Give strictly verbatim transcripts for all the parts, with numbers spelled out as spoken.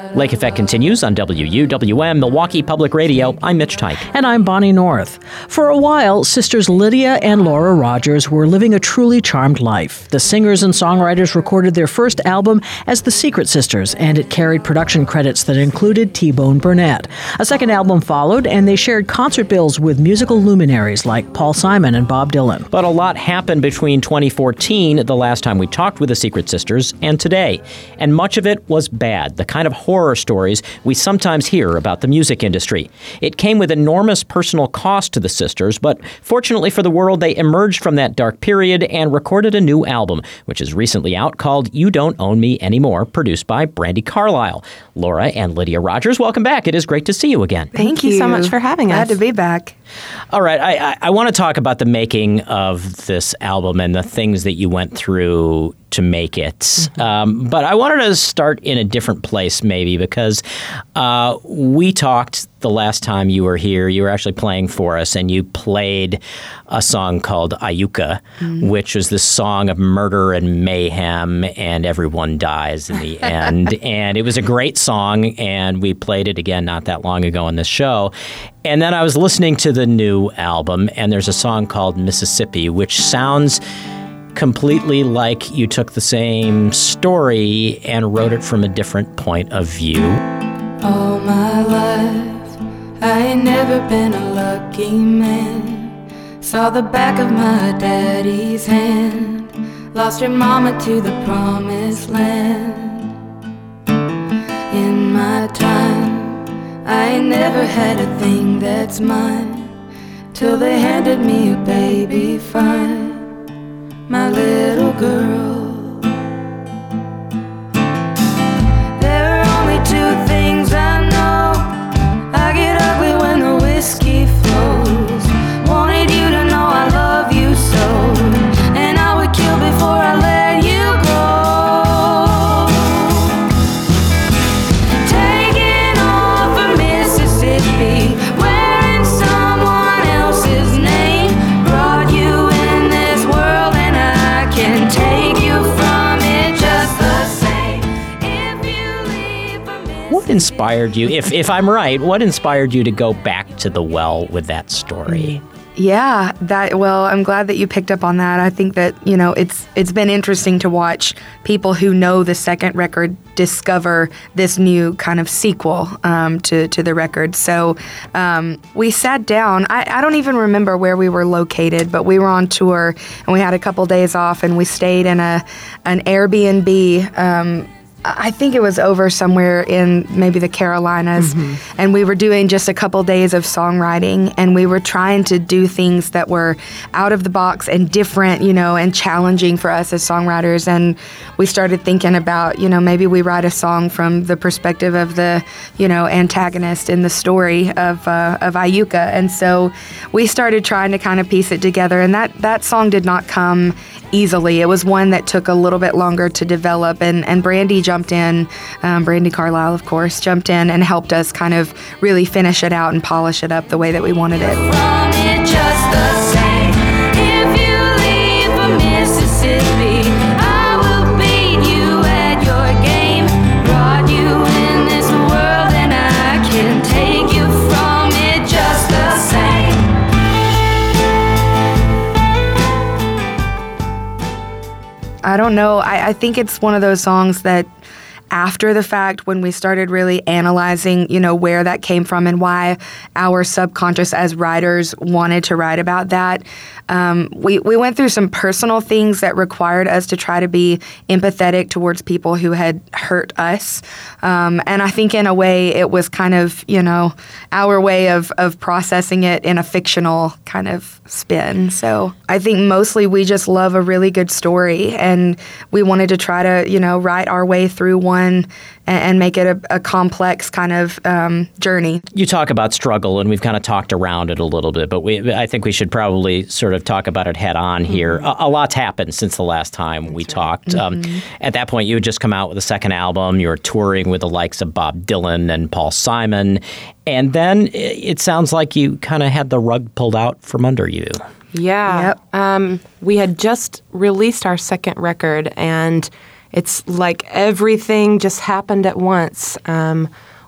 Lake Effect continues on W U W M Milwaukee Public Radio. I'm Mitch Tyke. And I'm Bonnie North. For a while, sisters Lydia and Laura Rogers were living a truly charmed life. The singers and songwriters recorded their first album as the Secret Sisters, and it carried production credits that included T-Bone Burnett. A second album followed, and they shared concert bills with musical luminaries like Paul Simon and Bob Dylan. But a lot happened between twenty fourteen, the last time we talked with the Secret Sisters, and today. And much of it was bad, the kind of horror stories we sometimes hear about the music industry. It came with enormous personal cost to the sisters, but fortunately for the world, they emerged from that dark period and recorded a new album, which is recently out, called You Don't Own Me Anymore, produced by Brandi Carlile. Laura and Lydia Rogers, welcome back. It is great to see you again. Thank, Thank you so much for having Glad us. Glad to be back. All right, I, I, I want to talk about the making of this album and the things that you went through to make it. Mm-hmm. Um, but I wanted to start in a different place, maybe, because uh, we talked the last time you were here. You were actually playing for us, and you played a song called Ayuka, mm-hmm. which was this song of murder and mayhem, and everyone dies in the end. And it was a great song, and we played it again not that long ago on this show. And then I was listening to the new album, and there's a song called Mississippi, which sounds completely like you took the same story and wrote it from a different point of view. All my life, I ain't never been a lucky man. Saw the back of my daddy's hand. Lost your mama to the promised land. In my time, I ain't never had a thing that's mine, till they handed me a baby fine. My little girl. There are only two things I know. I get ugly when the whiskey flows. Wanted you to know I love you so, and I would kill before I let you go. Taking off for Mississippi, wearing someone else's name, brought you in this world. Can take you from it just the same. If you leave for Mississippi. What inspired you, if if I'm right, what inspired you to go back to the well with that story? Yeah, that well, I'm glad that you picked up on that. I think that, you know, it's it's been interesting to watch people who know the second record discover this new kind of sequel um, to, to the record. So um, we sat down. I, I don't even remember where we were located, but we were on tour, and we had a couple days off, and we stayed in a an Airbnb. Um, I think it was over somewhere in maybe the Carolinas, mm-hmm. and we were doing just a couple days of songwriting, and we were trying to do things that were out of the box and different, you know, and challenging for us as songwriters. And we started thinking about, you know, maybe we write a song from the perspective of the, you know, antagonist in the story of uh, of Ayuka. And so we started trying to kind of piece it together, and that that song did not come easily. It was one that took a little bit longer to develop, and, and Brandi jumped in, um, Brandi Carlile, of course, jumped in and helped us kind of really finish it out and polish it up the way that we wanted it. From it just the same. If you leave for Mississippi, I will beat you at your game. Brought you in this world, and I can take you from it just the same. I don't know. I, I think it's one of those songs that after the fact, when we started really analyzing, you know, where that came from and why our subconscious as writers wanted to write about that, um, we, we went through some personal things that required us to try to be empathetic towards people who had hurt us. Um, and I think in a way it was kind of, you know, our way of, of processing it in a fictional kind of spin. So I think mostly we just love a really good story, and we wanted to try to, you know, write our way through one and, and make it a, a complex kind of um, journey. You talk about struggle, and we've kind of talked around it a little bit, but we I think we should probably sort of talk about it head on here. Mm-hmm. A, a lot's happened since the last time That's we right. talked. Mm-hmm. Um, at that point, you had just come out with a second album. You were touring with the likes of Bob Dylan and Paul Simon. And then it sounds like you kind of had the rug pulled out from under you. Yeah. Yep. Um, we had just released our second record, and it's like everything just happened at once. Um,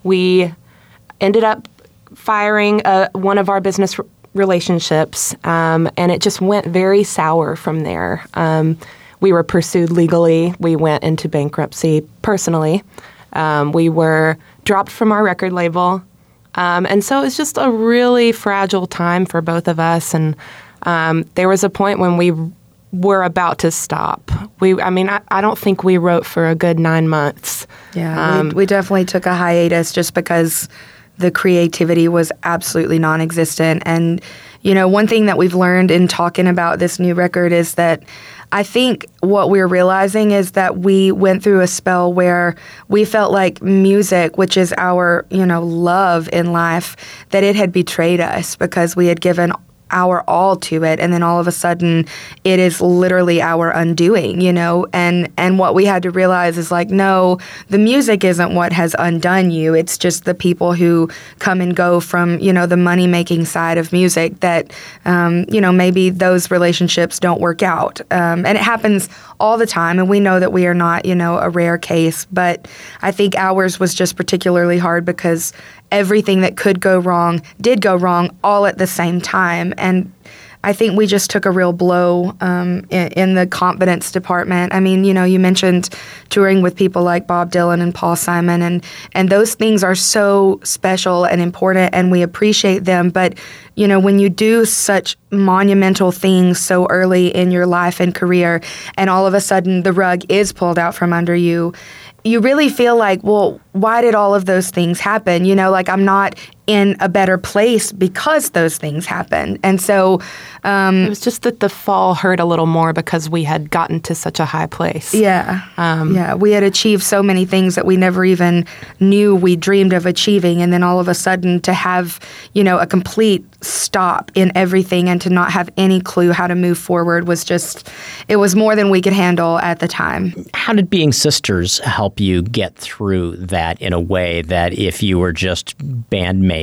we ended up firing uh, one of our business r- relationships, um, and it just went very sour from there. Um, we were pursued legally. We went into bankruptcy personally. Um, we were dropped from our record label. Um, and so it was just a really fragile time for both of us. And um, there was a point when we were about to stop. We, I mean, I, I don't think we wrote for a good nine months. Yeah, Um, we, we definitely took a hiatus just because the creativity was absolutely non-existent. And, you know, one thing that we've learned in talking about this new record is that I think what we're realizing is that we went through a spell where we felt like music, which is our, you know, love in life, that it had betrayed us because we had given our all to it, and then all of a sudden it is literally our undoing, you know, and and what we had to realize is like, no, the music isn't what has undone you. It's just the people who come and go from, you know, the money making side of music that um, you know, maybe those relationships don't work out, um, and it happens all the time, and we know that we are not, you know, a rare case, but I think ours was just particularly hard because everything that could go wrong did go wrong all at the same time. And I think we just took a real blow um, in, in the confidence department. I mean, you know, you mentioned touring with people like Bob Dylan and Paul Simon, and, and those things are so special and important, and we appreciate them. But, you know, when you do such monumental things so early in your life and career, and all of a sudden the rug is pulled out from under you, you really feel like, well, why did all of those things happen? You know, like I'm not in a better place because those things happened. And so um, it was just that the fall hurt a little more because we had gotten to such a high place. Yeah. Um, yeah. We had achieved so many things that we never even knew we dreamed of achieving. And then all of a sudden to have, you know, a complete stop in everything and to not have any clue how to move forward was just, it was more than we could handle at the time. How did being sisters help you get through that in a way that if you were just bandmates,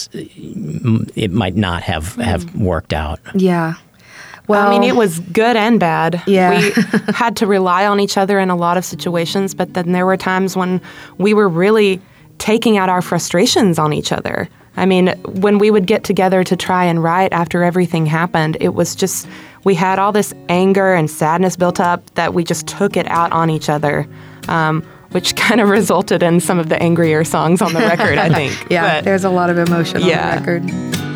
it might not have, have worked out? Yeah. Well, I mean, it was good and bad. Yeah. We had to rely on each other in a lot of situations, but then there were times when we were really taking out our frustrations on each other. I mean, when we would get together to try and write after everything happened, it was just, we had all this anger and sadness built up that we just took it out on each other, um, which kind of resulted in some of the angrier songs on the record, I think. yeah, but, there's a lot of emotion yeah. on the record.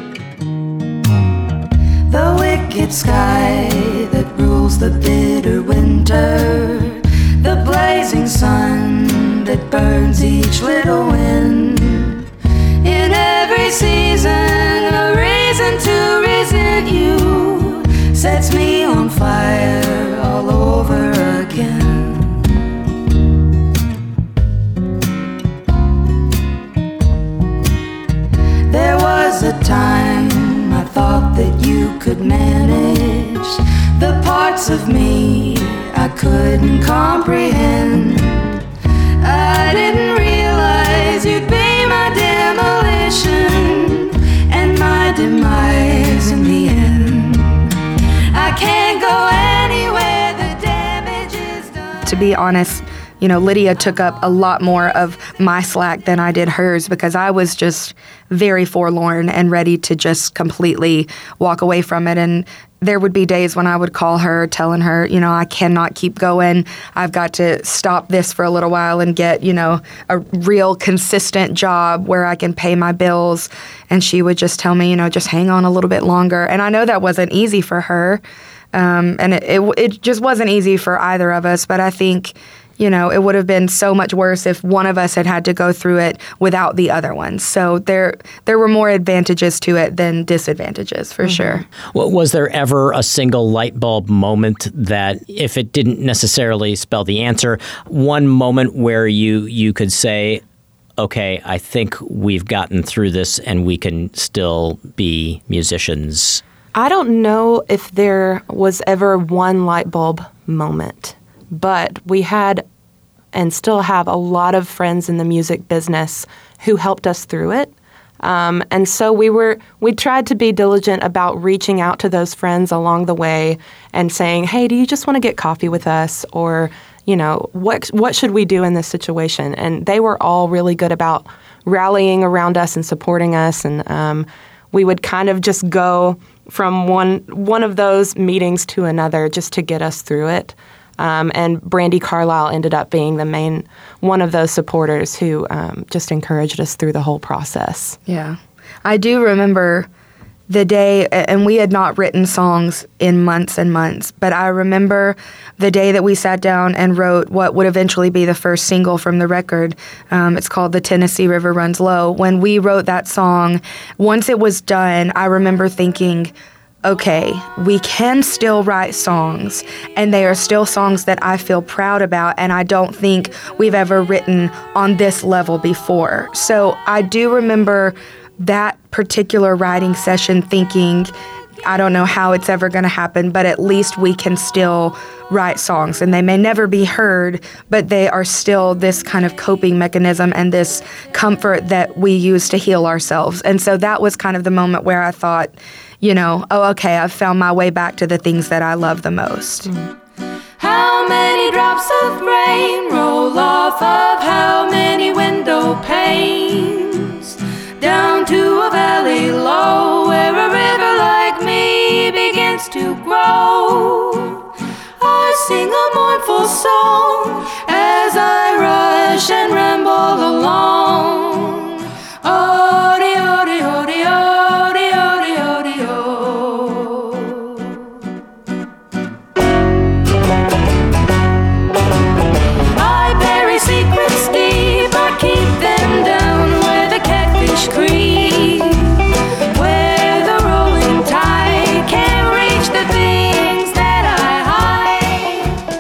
The wicked sky that rules the bitter winter, the blazing sun that burns each little wind. In every season, a reason to resent you sets me on fire all over again. There was a time I thought that you could manage the parts of me I couldn't comprehend. I didn't realize you'd be my demolition and my demise in the end. I can't go anywhere, the damage is done. To be honest, you know, Lydia took up a lot more of my slack than I did hers because I was just very forlorn and ready to just completely walk away from it. And there would be days when I would call her telling her, you know, I cannot keep going. I've got to stop this for a little while and get, you know, a real consistent job where I can pay my bills. And she would just tell me, you know, just hang on a little bit longer. And I know that wasn't easy for her. Um, and it, it it just wasn't easy for either of us. But I think, you know, it would have been so much worse if one of us had had to go through it without the other one. So there there were more advantages to it than disadvantages, for mm-hmm. sure. Well, was there ever a single light bulb moment that, if it didn't necessarily spell the answer, one moment where you, you could say, okay, I think we've gotten through this and we can still be musicians? I don't know if there was ever one light bulb moment. But we had and still have a lot of friends in the music business who helped us through it. Um, and so we were we tried to be diligent about reaching out to those friends along the way and saying, hey, do you just want to get coffee with us? Or, you know, what what should we do in this situation? And they were all really good about rallying around us and supporting us. And um, we would kind of just go from one one of those meetings to another just to get us through it. Um, and Brandi Carlile ended up being the main one of those supporters who um, just encouraged us through the whole process. Yeah. I do remember the day, and we had not written songs in months and months, but I remember the day that we sat down and wrote what would eventually be the first single from the record. Um, it's called The Tennessee River Runs Low. When we wrote that song, once it was done, I remember thinking, okay, we can still write songs, and they are still songs that I feel proud about, and I don't think we've ever written on this level before. So I do remember that particular writing session thinking, I don't know how it's ever going to happen, but at least we can still write songs, and they may never be heard, but they are still this kind of coping mechanism and this comfort that we use to heal ourselves. And so that was kind of the moment where I thought, you know, oh, okay, I've found my way back to the things that I love the most. How many drops of rain roll off of how many window panes down to a valley low where a river like me begins to grow. I sing a mournful song as I rush and ramble along. Odi, odi, odi, odi, odi, odi, oh. I bury secrets deep, I keep them down where the catfish creep, where the rolling tide can't reach the things that I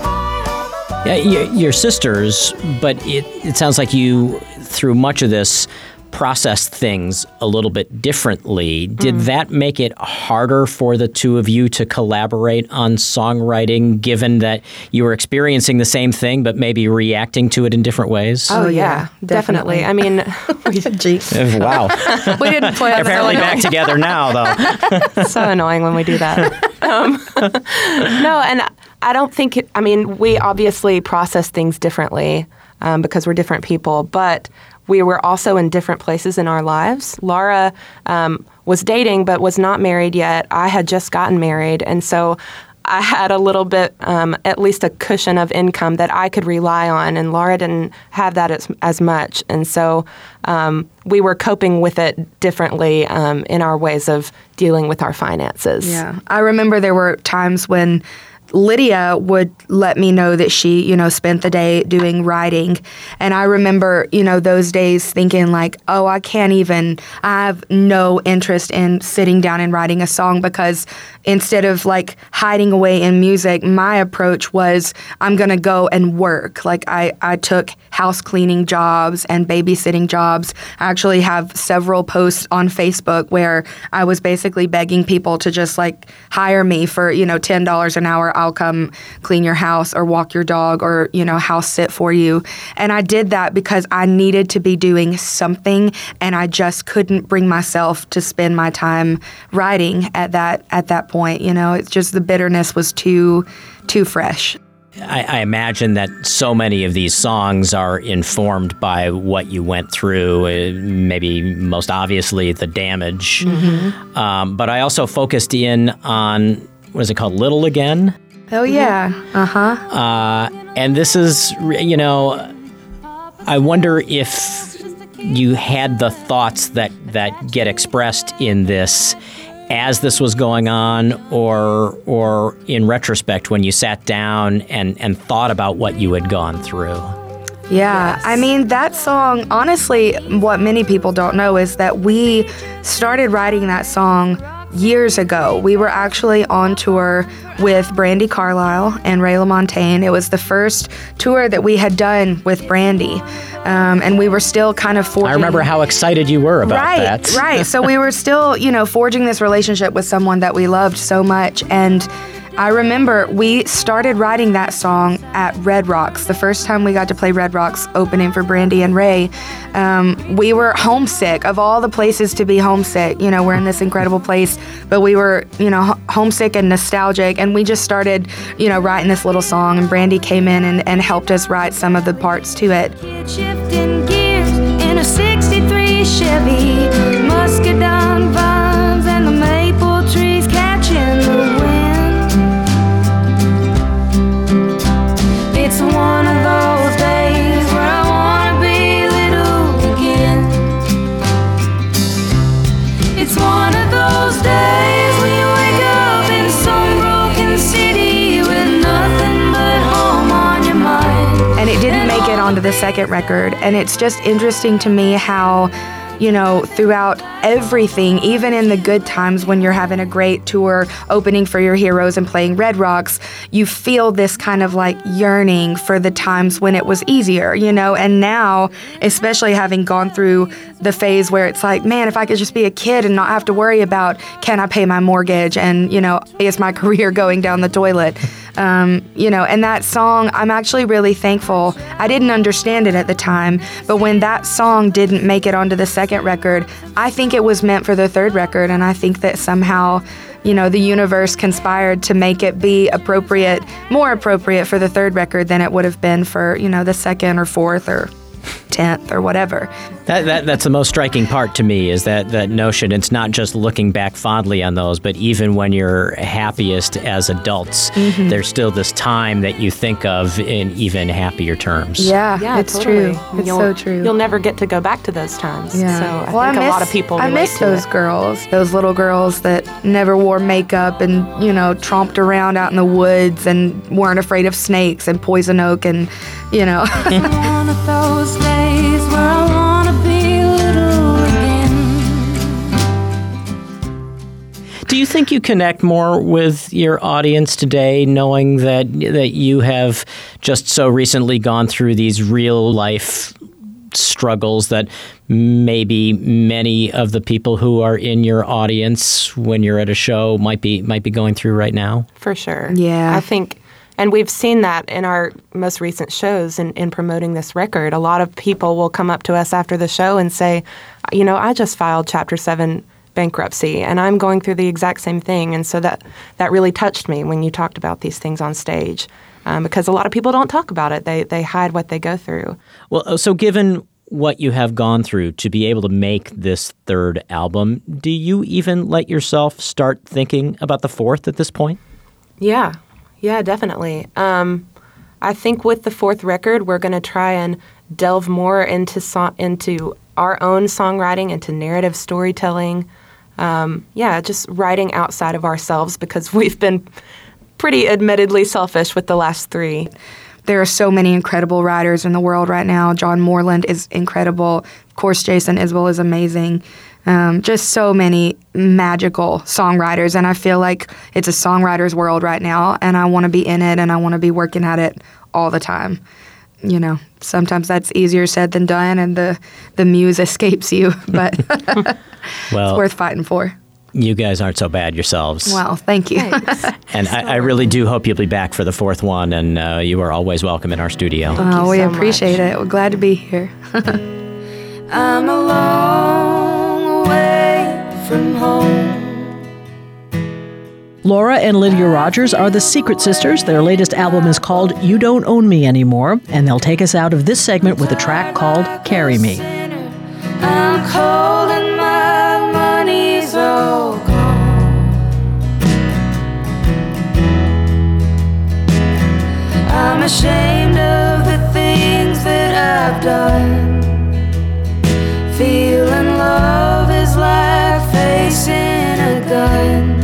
hide. Yeah, y- your sisters, but it, it sounds like you, through much of this, processed things a little bit differently. Did mm. that make it harder for the two of you to collaborate on songwriting, given that you were experiencing the same thing, but maybe reacting to it in different ways? Oh, yeah, definitely. definitely. I mean, we, wow. We didn't play They're apparently back together now, though. So annoying when we do that. Um, no, and I don't think, it, I mean, we obviously process things differently um, because we're different people, but we were also in different places in our lives. Laura um, was dating but was not married yet. I had just gotten married, and so I had a little bit, um, at least a cushion of income that I could rely on, and Laura didn't have that as, as much. And so um, we were coping with it differently um, in our ways of dealing with our finances. Yeah. I remember there were times when Lydia would let me know that she, you know, spent the day doing writing. And I remember, you know, those days thinking like, oh, I can't even, I have no interest in sitting down and writing a song, because instead of like hiding away in music, my approach was I'm going to go and work. Like I, I took house cleaning jobs and babysitting jobs. I actually have several posts on Facebook where I was basically begging people to just like hire me for, you know, ten dollars an hour. I'll come clean your house or walk your dog or, you know, house sit for you. And I did that because I needed to be doing something, and I just couldn't bring myself to spend my time writing at that at that point. You know, it's just the bitterness was too too fresh. I, I imagine that so many of these songs are informed by what you went through, uh, maybe most obviously the damage. Mm-hmm. Um, but I also focused in on, what is it called, Little Again? Oh, yeah. Uh-huh. Uh, and this is, you know, I wonder if you had the thoughts that, that get expressed in this as this was going on, or or in retrospect when you sat down and, and thought about what you had gone through. Yeah, yes. I mean, that song, honestly, what many people don't know is that we started writing that song years ago. We were actually on tour with Brandi Carlile and Ray LaMontagne. It was the first tour that we had done with Brandi. Um, and we were still kind of forging... I remember how excited you were about right, that. Right, right. So we were still, you know, forging this relationship with someone that we loved so much. And I remember we started writing that song at Red Rocks. The first time we got to play Red Rocks opening for Brandy and Ray, um, we were homesick. Of all the places to be homesick, you know, we're in this incredible place, but we were, you know, homesick and nostalgic, and we just started, you know, writing this little song, and Brandy came in and, and helped us write some of the parts to it. Shifting gears in a sixty-three Chevy, muscadine vines and the maple trees catching the wind. It's one of those days where I wanna be little again. It's one of those days when you wake up in some broken city with nothing but home on your mind. And it didn't make it onto the second record. And it's just interesting to me how, you know, throughout everything, even in the good times when you're having a great tour, opening for your heroes and playing Red Rocks, you feel this kind of like yearning for the times when it was easier, you know? And now, especially having gone through the phase where it's like, man, if I could just be a kid and not have to worry about, can I pay my mortgage? And, you know, is my career going down the toilet? Um, you know, and that song, I'm actually really thankful. I didn't understand it at the time, but when that song didn't make it onto the second record, I think it was meant for the third record, and I think that somehow, you know, the universe conspired to make it be appropriate, more appropriate for the third record than it would have been for, you know, the second or fourth or tenth or whatever. That, that that's the most striking part to me, is that that notion. It's not just looking back fondly on those, but even when you're happiest as adults, mm-hmm. there's still this time that you think of in even happier terms. Yeah, yeah it's totally. true. It's you'll, so true. You'll never get to go back to those times. Yeah. So I well, think I miss, a lot of people relate I miss to those it. girls, those little girls that never wore makeup and, you know, tromped around out in the woods and weren't afraid of snakes and poison oak and, you know. One of those days where I wanna be little again. Do you think you connect more with your audience today, knowing that that you have just so recently gone through these real life struggles that maybe many of the people who are in your audience when you're at a show might be might be going through right now? For sure. Yeah. I think, and we've seen that in our most recent shows in, in promoting this record. A lot of people will come up to us after the show and say, you know, I just filed Chapter seven bankruptcy, and I'm going through the exact same thing. And so that, that really touched me when you talked about these things on stage, um, because a lot of people don't talk about it. They, they hide what they go through. Well, so given what you have gone through to be able to make this third album, do you even let yourself start thinking about the fourth at this point? Yeah. Yeah, definitely. Um, I think with the fourth record, we're going to try and delve more into so- into our own songwriting, into narrative storytelling. Um, yeah, just writing outside of ourselves, because we've been pretty admittedly selfish with the last three. There are so many incredible writers in the world right now. John Moreland is incredible. Of course, Jason Isbell is amazing. Um, just so many magical songwriters, and I feel like it's a songwriter's world right now, and I want to be in it, and I want to be working at it all the time. You know, sometimes that's easier said than done, and the, the muse escapes you, but well, it's worth fighting for. You guys aren't so bad yourselves. Well, thank you. And I, I really do hope you'll be back for the fourth one, and uh, you are always welcome in our studio. Oh, we so appreciate much. it. We're glad to be here. I'm a long way from home. Laura and Lydia Rogers are the Secret Sisters. Their latest album is called You Don't Own Me Anymore, and they'll take us out of this segment with a track called Carry Me. I'm cold and my money's all gone. I'm ashamed of the things that I've done. Feeling love is like facing a gun.